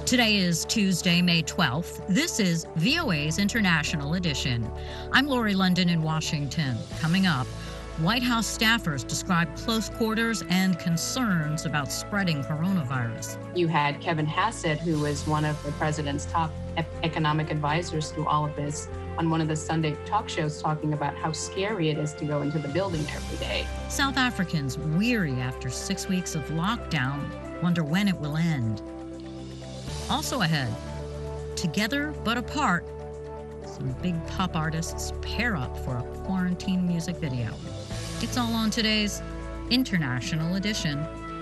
Today is Tuesday, May 12th. This is VOA's International Edition. I'm Lori London in Washington. Coming up, White House staffers describe close quarters and concerns about spreading coronavirus. You had Kevin Hassett, who was one of the president's top economic advisors through all of this, on one of the Sunday talk shows talking about how scary it is to go into the building every day. South Africans weary after 6 weeks of lockdown wonder when it will end. Also ahead, together but apart, some big pop artists pair up for a quarantine music video. It's all on today's International Edition.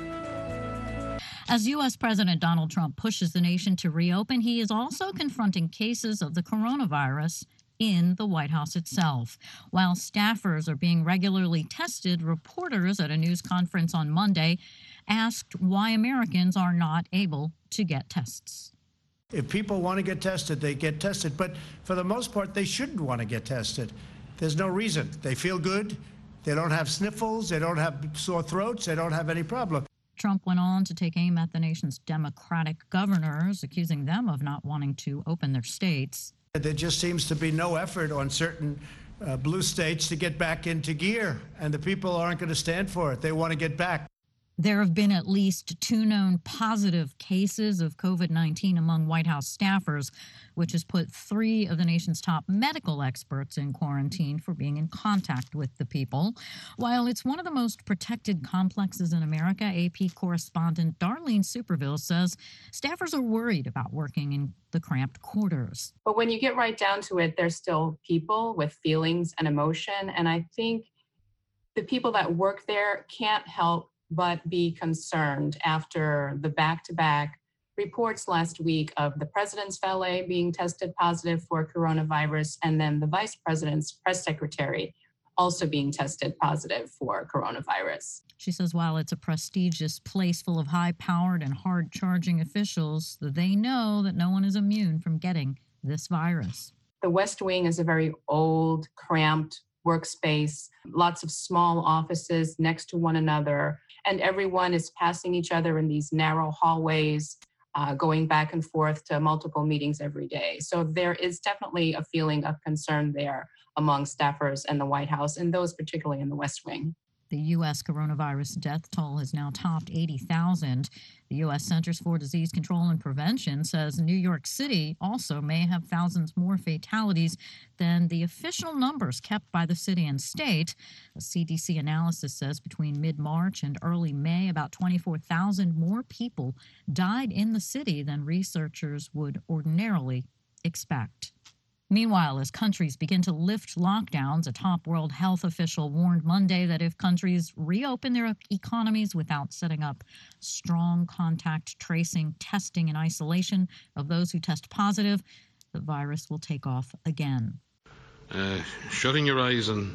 As U.S. President Donald Trump pushes the nation to reopen, he is also confronting cases of the coronavirus in the White House itself. While staffers are being regularly tested, reporters at a news conference on Monday asked why Americans are not able to get tests. If people want to get tested, they get tested. But for the most part, they shouldn't want to get tested. There's no reason. They feel good. They don't have sniffles. They don't have sore throats. They don't have any problem. Trump went on to take aim at the nation's Democratic governors, accusing them of not wanting to open their states. There just seems to be no effort on certain blue states to get back into gear, and the people aren't going to stand for it. They want to get back. There have been at least 2 known positive cases of COVID-19 among White House staffers, which has put 3 of the nation's top medical experts in quarantine for being in contact with the people. While it's one of the most protected complexes in America, AP correspondent Darlene Superville says staffers are worried about working in the cramped quarters. But when you get right down to it, there's still people with feelings and emotion. And I think the people that work there can't help but be concerned after the back-to-back reports last week of the president's valet being tested positive for coronavirus, and then the vice president's press secretary also being tested positive for coronavirus. She says while it's a prestigious place full of high-powered and hard-charging officials, they know that no one is immune from getting this virus. The West Wing is a very old, cramped workspace, lots of small offices next to one another, and everyone is passing each other in these narrow hallways, going back and forth to multiple meetings every day. So there is definitely a feeling of concern there among staffers and the White House, and those particularly in the West Wing. The U.S. coronavirus death toll has now topped 80,000. The U.S. Centers for Disease Control and Prevention says New York City also may have thousands more fatalities than the official numbers kept by the city and state. A CDC analysis says between mid-March and early May, about 24,000 more people died in the city than researchers would ordinarily expect. Meanwhile, as countries begin to lift lockdowns, a top World Health official warned Monday that if countries reopen their economies without setting up strong contact tracing, testing, and isolation of those who test positive, the virus will take off again. Shutting your eyes and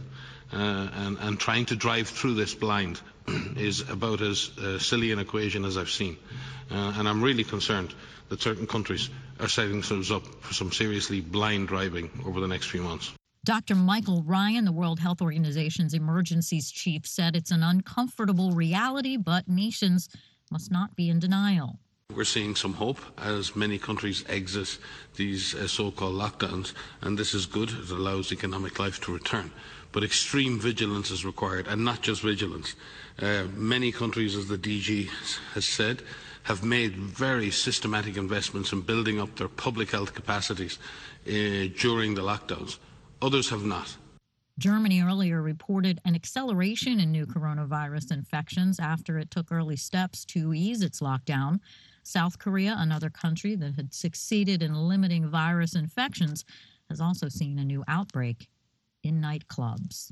trying to drive through this blind is about as silly an equation as I've seen. And I'm really concerned that certain countries are setting themselves up for some seriously blind driving over the next few months. Dr. Michael Ryan, the World Health Organization's emergencies chief, said it's an uncomfortable reality, but nations must not be in denial. We're seeing some hope as many countries exit these so-called lockdowns, and this is good. It allows economic life to return. But extreme vigilance is required, and not just vigilance. Many countries, as the DG has said, have made very systematic investments in building up their public health capacities during the lockdowns. Others have not. Germany earlier reported an acceleration in new coronavirus infections after it took early steps to ease its lockdown. South Korea, another country that had succeeded in limiting virus infections, has also seen a new outbreak in nightclubs.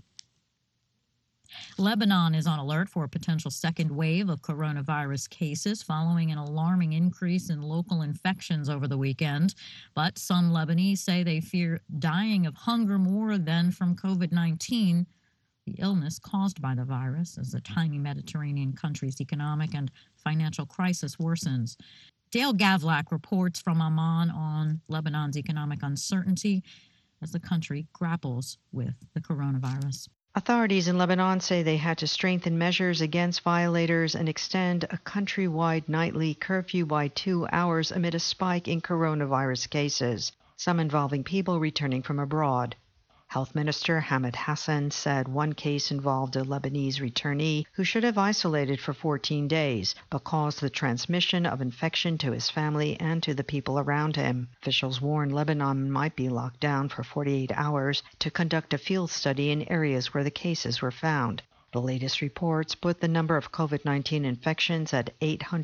Lebanon is on alert for a potential second wave of coronavirus cases following an alarming increase in local infections over the weekend. But some Lebanese say they fear dying of hunger more than from COVID-19, the illness caused by the virus, as the tiny Mediterranean country's economic and financial crisis worsens. Dale Gavlak reports from Amman on Lebanon's economic uncertainty as the country grapples with the coronavirus. Authorities in Lebanon say they had to strengthen measures against violators and extend a countrywide nightly curfew by 2 hours amid a spike in coronavirus cases, some involving people returning from abroad. Health Minister Hamid Hassan said one case involved a Lebanese returnee who should have isolated for 14 days, but caused the transmission of infection to his family and to the people around him. Officials warned Lebanon might be locked down for 48 hours to conduct a field study in areas where the cases were found. The latest reports put the number of COVID-19 infections at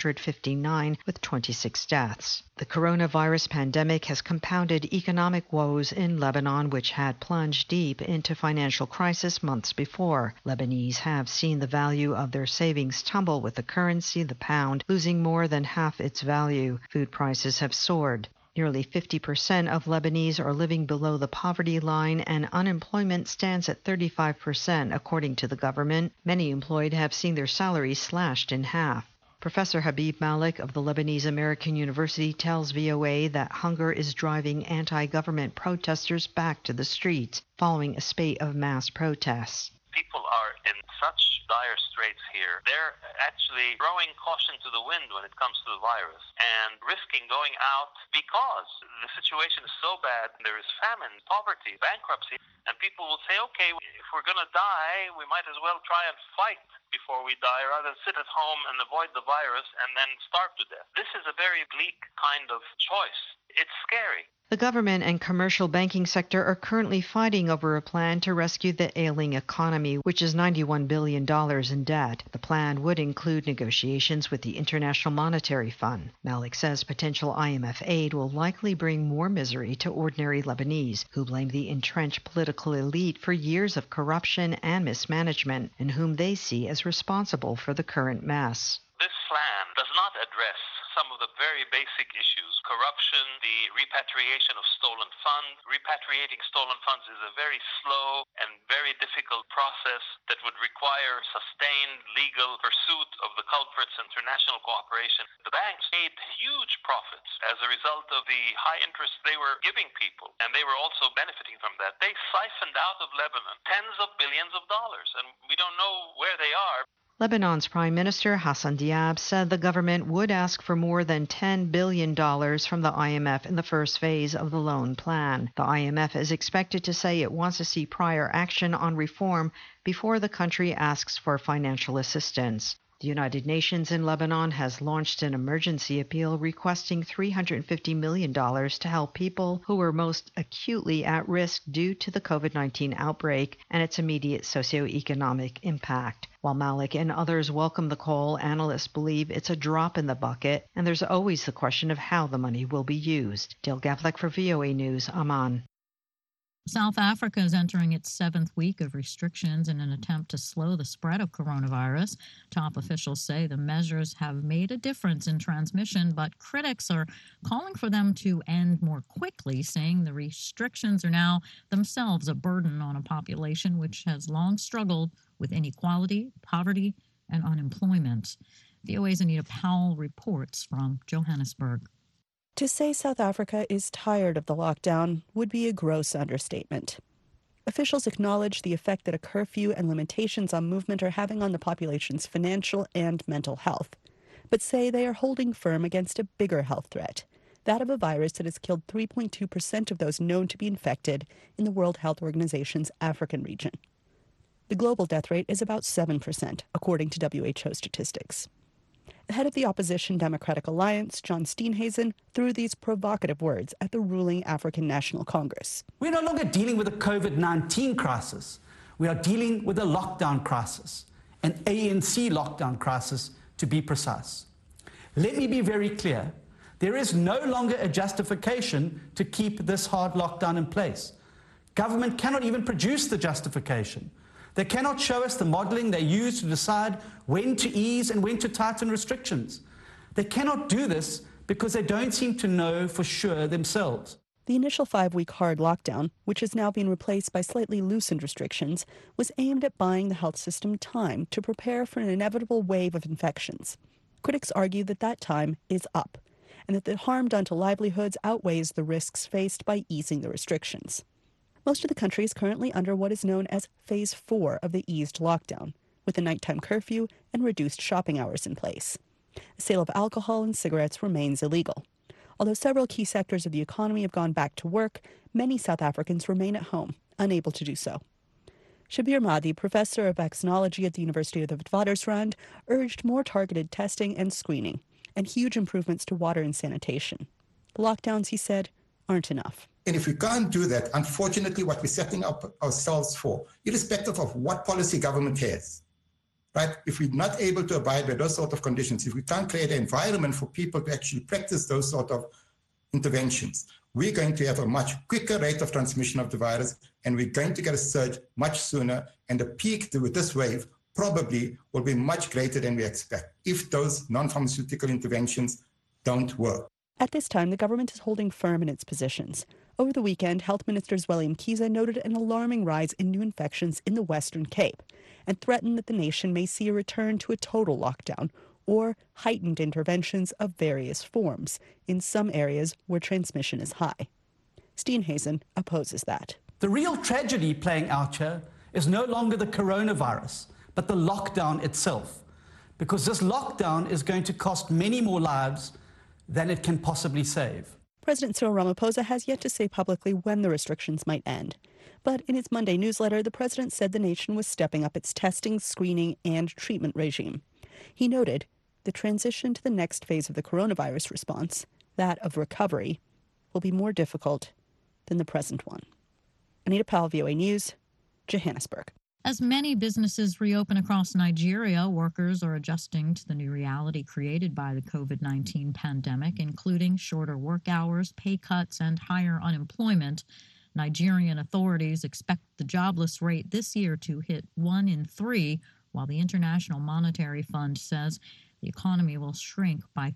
859 with 26 deaths. The coronavirus pandemic has compounded economic woes in Lebanon, which had plunged deep into financial crisis months before. Lebanese have seen the value of their savings tumble, with the currency, the pound, losing more than half its value. Food prices have soared. Nearly 50% of Lebanese are living below the poverty line, and unemployment stands at 35%, according to the government. Many employed have seen their salaries slashed in half. Professor Habib Malik of the Lebanese American University tells VOA that hunger is driving anti-government protesters back to the streets, following a spate of mass protests. People are in such dire straits here. They're actually throwing caution to the wind when it comes to the virus and risking going out because the situation is so bad. There is famine, poverty, bankruptcy, and people will say, okay, if we're going to die, we might as well try and fight before we die rather than sit at home and avoid the virus and then starve to death. This is a very bleak kind of choice. It's scary. The government and commercial banking sector are currently fighting over a plan to rescue the ailing economy, which is $91 billion in debt. The plan would include negotiations with the International Monetary Fund. Malik says potential IMF aid will likely bring more misery to ordinary Lebanese, who blame the entrenched political elite for years of corruption and mismanagement, and whom they see as responsible for the current mess. This plan does not address some of the very basic issues. Corruption, the repatriation of stolen funds. Repatriating stolen funds is a very slow and very difficult process that would require sustained legal pursuit of the culprits, international cooperation. The banks made huge profits as a result of the high interest they were giving people, and they were also benefiting from that. They siphoned out of Lebanon tens of billions of dollars, and we don't know where they are. Lebanon's Prime Minister Hassan Diab said the government would ask for more than $10 billion from the IMF in the first phase of the loan plan. The IMF is expected to say it wants to see prior action on reform before the country asks for financial assistance. The United Nations in Lebanon has launched an emergency appeal requesting $350 million to help people who were most acutely at risk due to the COVID-19 outbreak and its immediate socioeconomic impact. While Malik and others welcome the call, analysts believe it's a drop in the bucket, and there's always the question of how the money will be used. Dale Gavlik for VOA News, Amman. South Africa is entering its 7th week of restrictions in an attempt to slow the spread of coronavirus. Top officials say the measures have made a difference in transmission, but critics are calling for them to end more quickly, saying the restrictions are now themselves a burden on a population which has long struggled with inequality, poverty, and unemployment. VOA's Anita Powell reports from Johannesburg. To say South Africa is tired of the lockdown would be a gross understatement. Officials acknowledge the effect that a curfew and limitations on movement are having on the population's financial and mental health, but say they are holding firm against a bigger health threat, that of a virus that has killed 3.2% of those known to be infected in the World Health Organization's African region. The global death rate is about 7%, according to WHO statistics. The head of the opposition Democratic Alliance, John Steenhuisen, threw these provocative words at the ruling African National Congress. We're no longer dealing with a COVID-19 crisis. We are dealing with a lockdown crisis, an ANC lockdown crisis, to be precise. Let me be very clear. There is no longer a justification to keep this hard lockdown in place. Government cannot even produce the justification. They cannot show us the modeling they use to decide when to ease and when to tighten restrictions. They cannot do this because they don't seem to know for sure themselves. The initial 5-week hard lockdown, which has now been replaced by slightly loosened restrictions, was aimed at buying the health system time to prepare for an inevitable wave of infections. Critics argue that that time is up, and that the harm done to livelihoods outweighs the risks faced by easing the restrictions. Most of the country is currently under what is known as Phase 4 of the eased lockdown, with a nighttime curfew and reduced shopping hours in place. The sale of alcohol and cigarettes remains illegal. Although several key sectors of the economy have gone back to work, many South Africans remain at home, unable to do so. Shabir Mahdi, professor of vaccinology at the University of the Witwatersrand, urged more targeted testing and screening, and huge improvements to water and sanitation. The lockdowns, he said, aren't enough. And if we can't do that, unfortunately, what we're setting up ourselves for, irrespective of what policy government has, right? If we're not able to abide by those sort of conditions, if we can't create an environment for people to actually practice those sort of interventions, we're going to have a much quicker rate of transmission of the virus, and we're going to get a surge much sooner, and the peak with this wave probably will be much greater than we expect if those non-pharmaceutical interventions don't work. At this time, the government is holding firm in its positions. Over the weekend, Health Minister Zweli Mkhize noted an alarming rise in new infections in the Western Cape and threatened that the nation may see a return to a total lockdown or heightened interventions of various forms in some areas where transmission is high. Steenhuisen opposes that. The real tragedy playing out here is no longer the coronavirus, but the lockdown itself, because this lockdown is going to cost many more lives than it can possibly save. President Cyril Ramaphosa has yet to say publicly when the restrictions might end. But in its Monday newsletter, the president said the nation was stepping up its testing, screening, and treatment regime. He noted the transition to the next phase of the coronavirus response, that of recovery, will be more difficult than the present one. Anita Powell, VOA News, Johannesburg. As many businesses reopen across Nigeria, workers are adjusting to the new reality created by the COVID-19 pandemic, including shorter work hours, pay cuts, and higher unemployment. Nigerian authorities expect the jobless rate this year to hit 1 in 3, while the International Monetary Fund says the economy will shrink by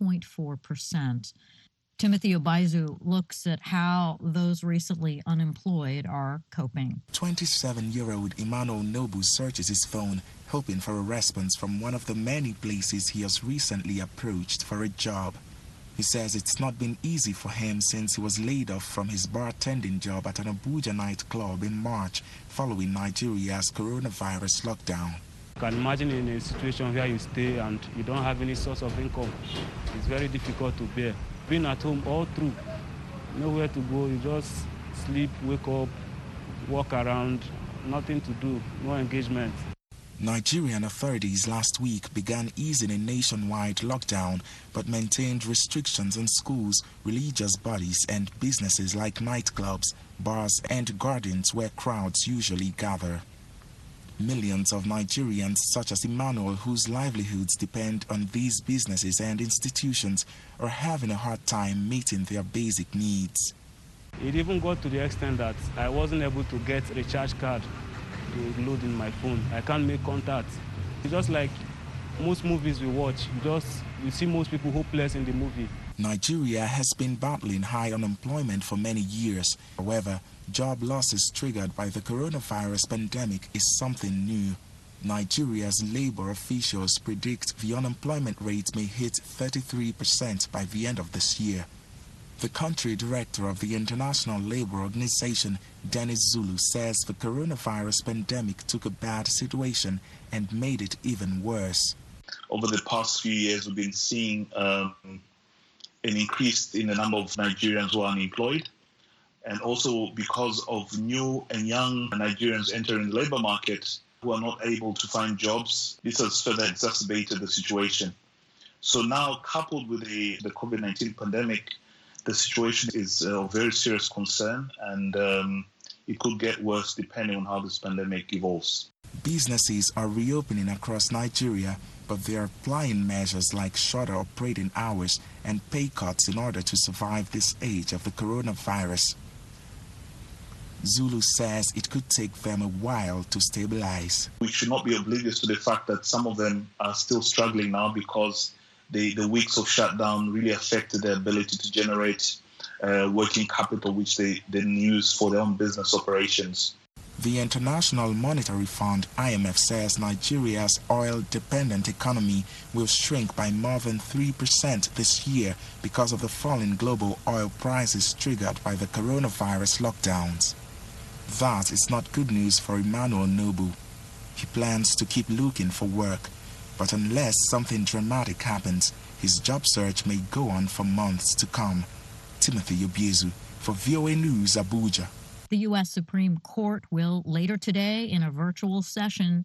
3.4%. Timothy Obaizu looks at how those recently unemployed are coping. 27-year-old Emmanuel Nobu searches his phone, hoping for a response from one of the many places he has recently approached for a job. He says it's not been easy for him since he was laid off from his bartending job at an Abuja nightclub in March following Nigeria's coronavirus lockdown. You can imagine in a situation where you stay and you don't have any source of income. It's very difficult to bear. Being at home all through, nowhere to go, you just sleep, wake up, walk around, nothing to do, no engagement. Nigerian authorities last week began easing a nationwide lockdown, but maintained restrictions on schools, religious bodies, and businesses like nightclubs, bars, and gardens where crowds usually gather. Millions of Nigerians, such as Emmanuel, whose livelihoods depend on these businesses and institutions, are having a hard time meeting their basic needs. It even got to the extent that I wasn't able to get a recharge card to load in my phone. I can't make contact. It's just like most movies we watch, you see most people hopeless in the movie. Nigeria has been battling high unemployment for many years. However, job losses triggered by the coronavirus pandemic is something new. Nigeria's labor officials predict the unemployment rate may hit 33% by the end of this year. The country director of the International Labour Organization, Dennis Zulu, says the coronavirus pandemic took a bad situation and made it even worse. Over the past few years, we've been seeing an increase in the number of Nigerians who are unemployed. And also because of new and young Nigerians entering the labor market who are not able to find jobs, this has further exacerbated the situation. So now, coupled with the COVID-19 pandemic, the situation is of very serious concern, and it could get worse depending on how this pandemic evolves. Businesses are reopening across Nigeria, but they are applying measures like shorter operating hours and pay cuts in order to survive this age of the coronavirus. Zulu says it could take them a while to stabilize. We should not be oblivious to the fact that some of them are still struggling now because the weeks of shutdown really affected their ability to generate working capital, which they then use for their own business operations. The International Monetary Fund, IMF, says Nigeria's oil-dependent economy will shrink by more than 3% this year because of the fall in global oil prices triggered by the coronavirus lockdowns. That is not good news for Emmanuel Noble. He plans to keep looking for work, but unless something dramatic happens, his job search may go on for months to come. Timothy Obiezu for VOA News, Abuja. The U.S. Supreme Court will later today, in a virtual session,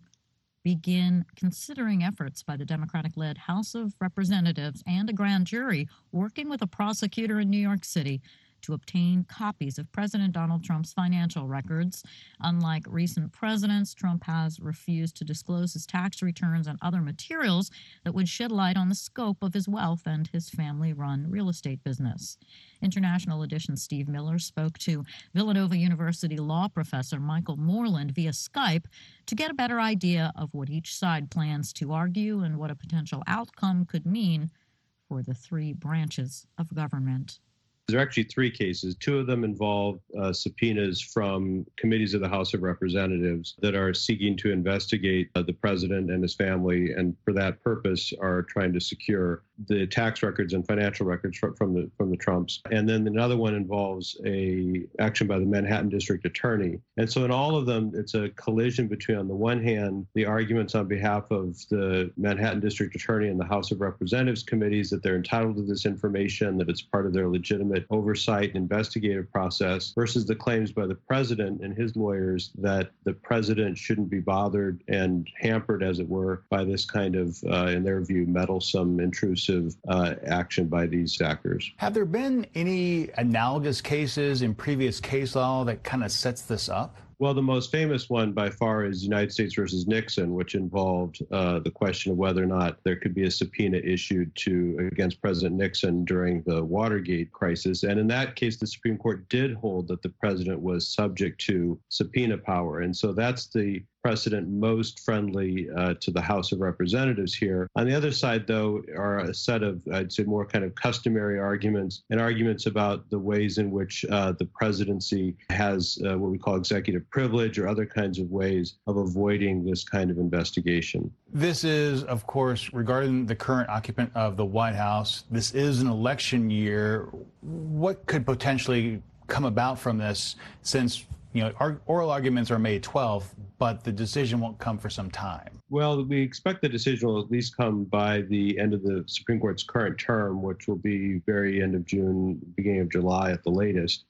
begin considering efforts by the Democratic-led House of Representatives and a grand jury working with a prosecutor in New York City to obtain copies of President Donald Trump's financial records. Unlike recent presidents, Trump has refused to disclose his tax returns and other materials that would shed light on the scope of his wealth and his family-run real estate business. International Edition's Steve Miller spoke to Villanova University law professor Michael Moreland via Skype to get a better idea of what each side plans to argue and what a potential outcome could mean for the three branches of government. There are actually three cases. Two of them involve subpoenas from committees of the House of Representatives that are seeking to investigate the president and his family, and for that purpose are trying to secure the tax records and financial records from the Trumps. And then another one involves a action by the Manhattan District Attorney. And so in all of them, it's a collision between, on the one hand, the arguments on behalf of the Manhattan District Attorney and the House of Representatives committees that they're entitled to this information, that it's part of their legitimate oversight and investigative process, versus the claims by the president and his lawyers that the president shouldn't be bothered and hampered, as it were, by this kind of, in their view, meddlesome, intrusive action by these actors. Have there been any analogous cases in previous case law that kind of sets this up? Well, the most famous one by far is United States versus Nixon, which involved the question of whether or not there could be a subpoena issued against President Nixon during the Watergate crisis. And in that case, the Supreme Court did hold that the president was subject to subpoena power. And so that's the precedent most friendly to the House of Representatives here. On the other side, though, are a set of, I'd say, more kind of customary arguments and arguments about the ways in which the presidency has what we call executive privilege or other kinds of ways of avoiding this kind of investigation. This is, of course, regarding the current occupant of the White House. This is an election year. What could potentially come about from this, since our oral arguments are May 12th, but the decision won't come for some time? Well, we expect the decision will at least come by the end of the Supreme Court's current term, which will be very end of June, beginning of July at the latest.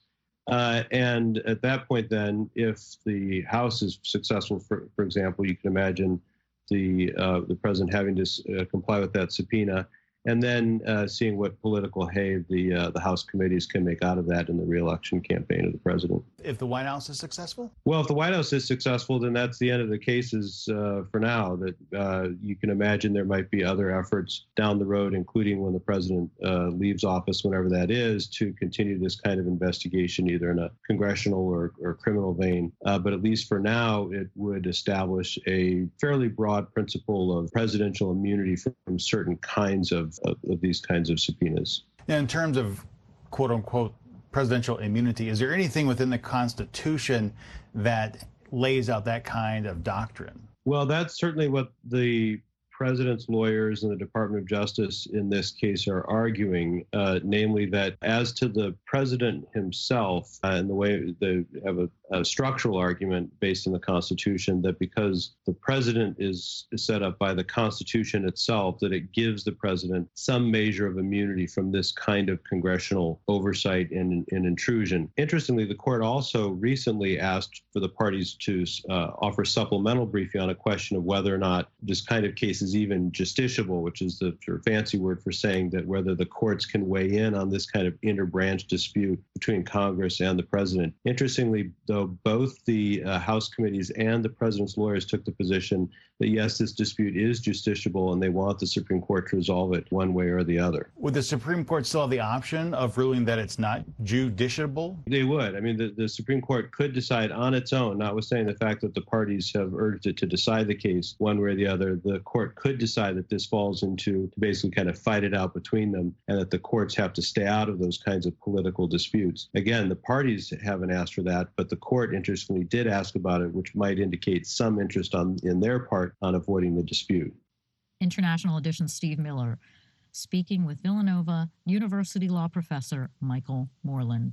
And at that point, then, if the House is successful, for example, you can imagine the president having to comply with that subpoena, and then seeing what political hay the House committees can make out of that in the re-election campaign of the president. If the White House is successful? Well, if the White House is successful, then that's the end of the cases for now. That you can imagine there might be other efforts down the road, including when the president leaves office, whenever that is, to continue this kind of investigation, either in a congressional or criminal vein. But at least for now, it would establish a fairly broad principle of presidential immunity from certain kinds of these kinds of subpoenas. Now, in terms of quote unquote presidential immunity, is there anything within the Constitution that lays out that kind of doctrine? Well, that's certainly what the president's lawyers and the Department of Justice in this case are arguing, namely that as to the president himself, and the way they have a structural argument based in the Constitution, that because the president is set up by the Constitution itself, that it gives the president some measure of immunity from this kind of congressional oversight and intrusion. Interestingly, the court also recently asked for the parties to offer supplemental briefing on a question of whether or not this kind of case is even justiciable, which is the sort of fancy word for saying that whether the courts can weigh in on this kind of interbranch dispute between Congress and the president. Interestingly, though, both the House committees and the president's lawyers took the position that, yes, this dispute is justiciable and they want the Supreme Court to resolve it one way or the other. Would the Supreme Court still have the option of ruling that it's not judiciable? They would. I mean, the Supreme Court could decide on its own, notwithstanding the fact that the parties have urged it to decide the case one way or the other. The court could decide that this falls into, to basically kind of fight it out between them, and that the courts have to stay out of those kinds of political disputes. Again, the parties haven't asked for that, but the court, interestingly, did ask about it, which might indicate some interest in their part on avoiding the dispute. International Edition Steve Miller speaking with Villanova University law professor Michael Moreland.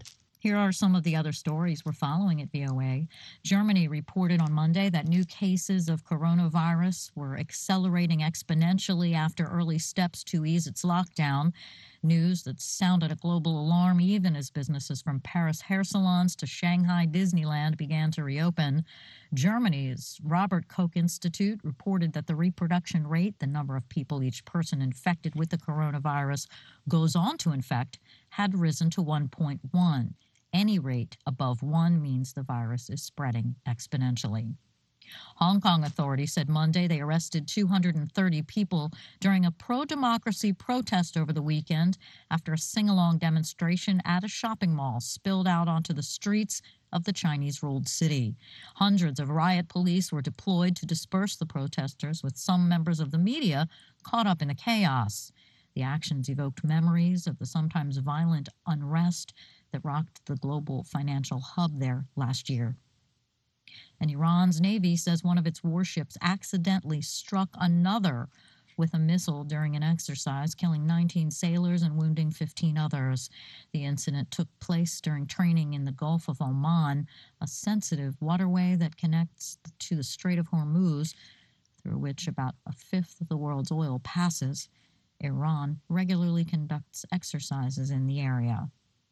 Here are some of the other stories we're following at VOA. Germany reported on Monday that new cases of coronavirus were accelerating exponentially after early steps to ease its lockdown. News that sounded a global alarm even as businesses from Paris hair salons to Shanghai Disneyland began to reopen. Germany's Robert Koch Institute reported that the reproduction rate, the number of people each person infected with the coronavirus goes on to infect, had risen to 1.1. Any rate above 1 means the virus is spreading exponentially. Hong Kong authorities said Monday they arrested 230 people during a pro-democracy protest over the weekend after a sing-along demonstration at a shopping mall spilled out onto the streets of the Chinese-ruled city. Hundreds of riot police were deployed to disperse the protesters, with some members of the media caught up in the chaos. The actions evoked memories of the sometimes violent unrest that rocked the global financial hub there last year. And Iran's Navy says one of its warships accidentally struck another with a missile during an exercise, killing 19 sailors and wounding 15 others. The incident took place during training in the Gulf of Oman, a sensitive waterway that connects to the Strait of Hormuz, through which about a fifth of the world's oil passes. Iran regularly conducts exercises in the area.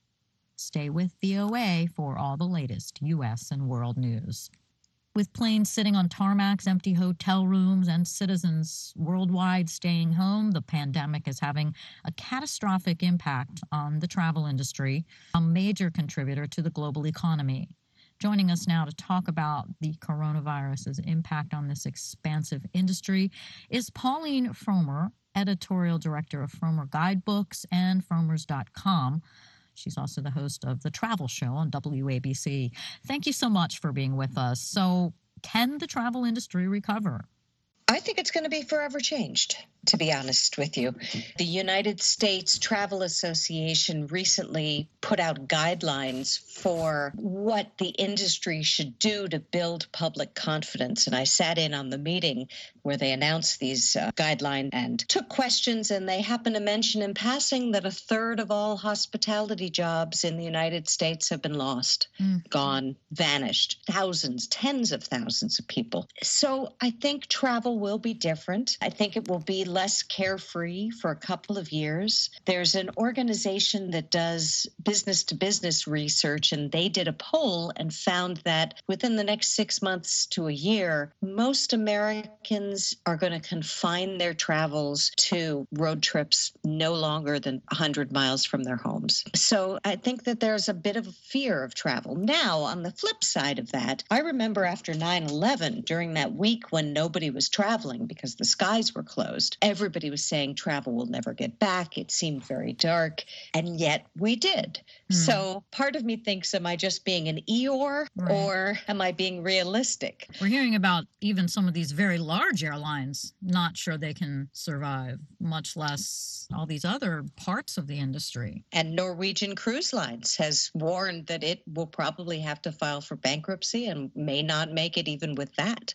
Stay with VOA for all the latest U.S. and world news. With planes sitting on tarmacs, empty hotel rooms, and citizens worldwide staying home, the pandemic is having a catastrophic impact on the travel industry, a major contributor to the global economy. Joining us now to talk about the coronavirus's impact on this expansive industry is Pauline Frommer, editorial director of Frommer Guidebooks and Frommers.com. She's also the host of The Travel Show on WABC. Thank you so much for being with us. So, can the travel industry recover? I think it's going to be forever changed, to be honest with you. The United States Travel Association recently put out guidelines for what the industry should do to build public confidence. And I sat in on the meeting where they announced these guidelines and took questions. And they happened to mention in passing that a third of all hospitality jobs in the United States have been lost, gone, vanished. Thousands, tens of thousands of people. So I think travel will be different. I think it will be less carefree for a couple of years. There's an organization that does business-to-business research, and they did a poll and found that within the next 6 months to a year, most Americans are going to confine their travels to road trips no longer than 100 miles from their homes. So I think that there's a bit of a fear of travel. Now, on the flip side of that, I remember after 9/11, during that week when nobody was traveling because the skies were closed, everybody was saying travel will never get back. It seemed very dark, and yet we did. So part of me thinks, am I just being an Eeyore, or am I being realistic? We're hearing about even some of these very large airlines not sure they can survive, much less all these other parts of the industry. And Norwegian Cruise Lines has warned that it will probably have to file for bankruptcy and may not make it even with that.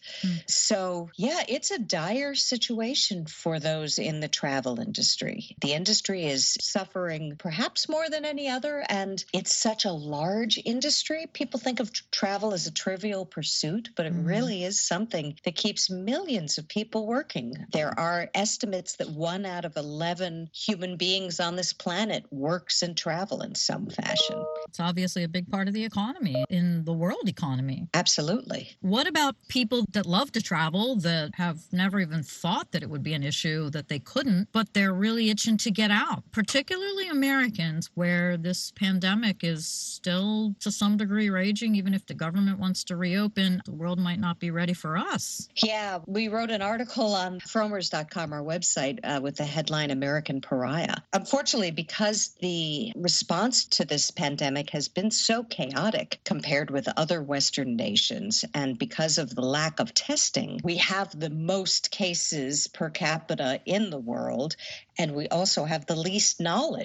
So, yeah, it's a dire situation for those in the travel industry. The industry is suffering perhaps more than any other, and it's such a large industry. People think of travel as a trivial pursuit, but it really is something that keeps millions of people working. There are estimates that 1 out of 11 human beings on this planet works in travel in some fashion. It's obviously a big part of the economy, in the world economy. Absolutely. What about people that love to travel, that have never even thought that it would be an issue, that they couldn't, but they're really itching to get out, particularly Americans, where this pandemic is still to some degree raging. Even if the government wants to reopen, the world might not be ready for us. Yeah, we wrote an article on Frommers.com, our website, with the headline American Pariah. Unfortunately, because the response to this pandemic has been so chaotic compared with other Western nations, and because of the lack of testing, we have the most cases per capita in the world, and we also have the least knowledge.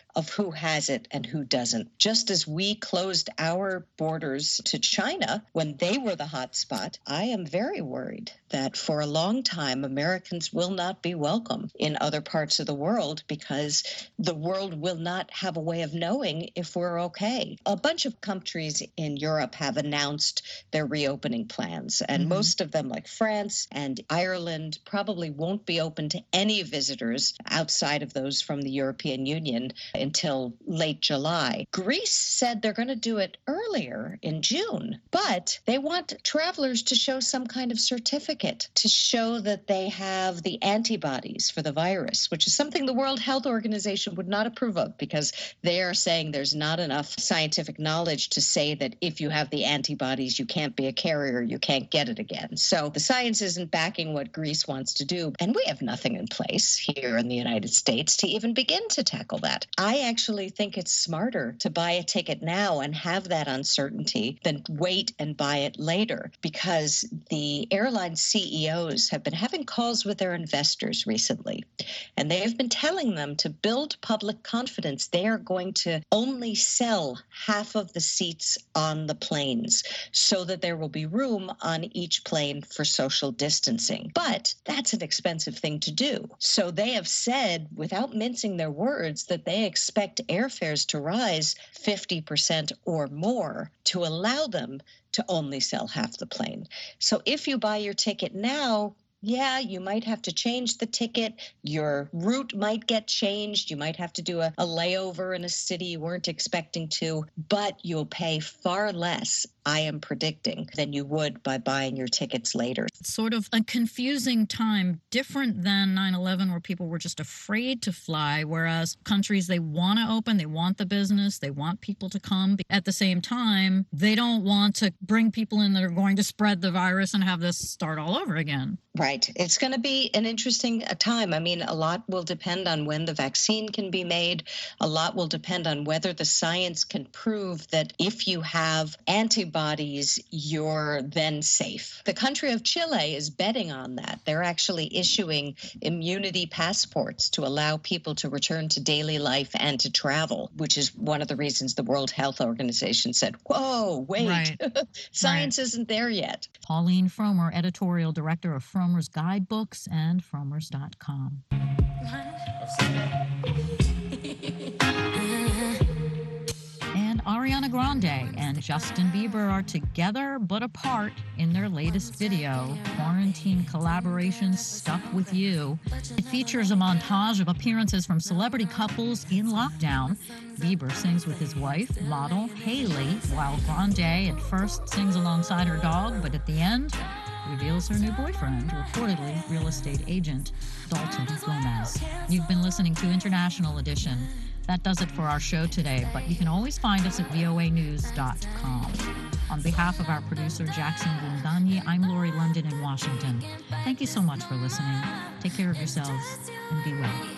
of who has it and who doesn't. Just as we closed our borders to China when they were the hot spot, I am very worried that for a long time, Americans will not be welcome in other parts of the world because the world will not have a way of knowing if we're okay. A bunch of countries in Europe have announced their reopening plans, and most of them, like France and Ireland, probably won't be open to any visitors outside of those from the European Union until late July. Greece said they're going to do it earlier in June, but they want travelers to show some kind of certificate to show that they have the antibodies for the virus, which is something the World Health Organization would not approve of because they are saying there's not enough scientific knowledge to say that if you have the antibodies, you can't be a carrier, you can't get it again. So the science isn't backing what Greece wants to do, and we have nothing in place here in the United States to even begin to tackle that. I actually think it's smarter to buy a ticket now and have that uncertainty than wait and buy it later, because the airline CEOs have been having calls with their investors recently, and they have been telling them to build public confidence. They are going to only sell half of the seats on the planes so that there will be room on each plane for social distancing. But that's an expensive thing to do. So they have said, without mincing their words, that they expect airfares to rise 50% or more to allow them to only sell half the plane. So if you buy your ticket now, yeah, you might have to change the ticket. Your route might get changed. You might have to do a layover in a city you weren't expecting to, but you'll pay far less, I am predicting, than you would by buying your tickets later. It's sort of a confusing time, different than 9/11 where people were just afraid to fly, whereas countries, they want to open, they want the business, they want people to come. At the same time, they don't want to bring people in that are going to spread the virus and have this start all over again. Right. It's going to be an interesting time. I mean, a lot will depend on when the vaccine can be made. A lot will depend on whether the science can prove that if you have antibodies, you're then safe. The country of Chile is betting on that. They're actually issuing immunity passports to allow people to return to daily life and to travel, which is one of the reasons the World Health Organization said, whoa, wait, Right. science isn't there yet. Pauline Frommer, editorial director of Frommer's Guidebooks and Frommers.com. And Ariana Grande and Justin Bieber are together but apart in their latest video, quarantine collaboration Stuck With You. It features a montage of appearances from celebrity couples in lockdown. Bieber sings with his wife, model Hailey, while Grande at first sings alongside her dog, but at the end reveals her new boyfriend, reportedly real estate agent Dalton Gomez. You've been listening to International Edition. That does it for our show today, but you can always find us at voanews.com. On behalf of our producer, Jackson Vunganyi, I'm Lori London in Washington. Thank you so much for listening. Take care of yourselves and be well.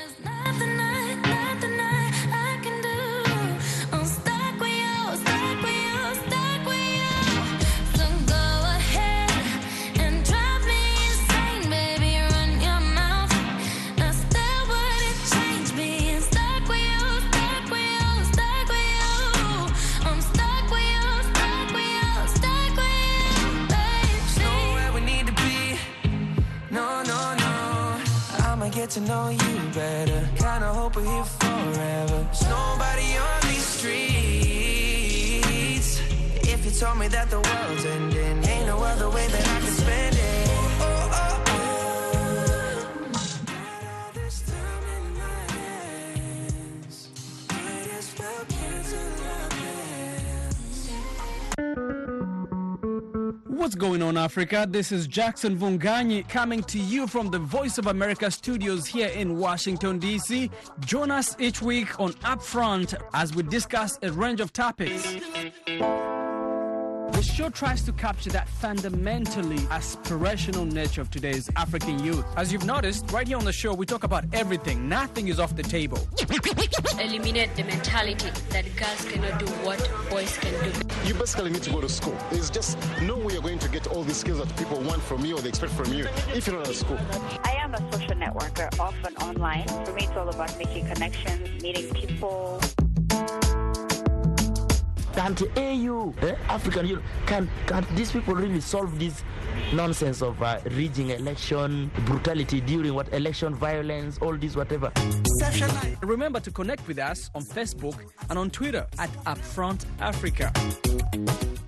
Get to know you better. Kinda hope we're here forever. There's nobody on these streets. If you told me that the world's ending, ain't no other way that I can spend it. Oh, oh, oh. This time in my hands, might as well cancel our plans. What's going on, Africa? This is Jackson Vunganyi coming to you from the Voice of America studios here in Washington, D.C. Join us each week on Upfront as we discuss a range of topics. The show tries to capture that fundamentally aspirational nature of today's African youth. As you've noticed, right here on the show, we talk about everything. Nothing is off the table. Eliminate the mentality that girls cannot do what boys can do. You basically need to go to school. There's just no way you're going to get all these skills that people want from you or they expect from you if you're not at school. I am I'm a social networker, often online. For me, it's all about making connections, meeting people. Can't AU, African Union, can these people really solve this nonsense of rigging election, brutality during election violence, all this whatever? Remember to connect with us on Facebook and on Twitter at Upfront Africa.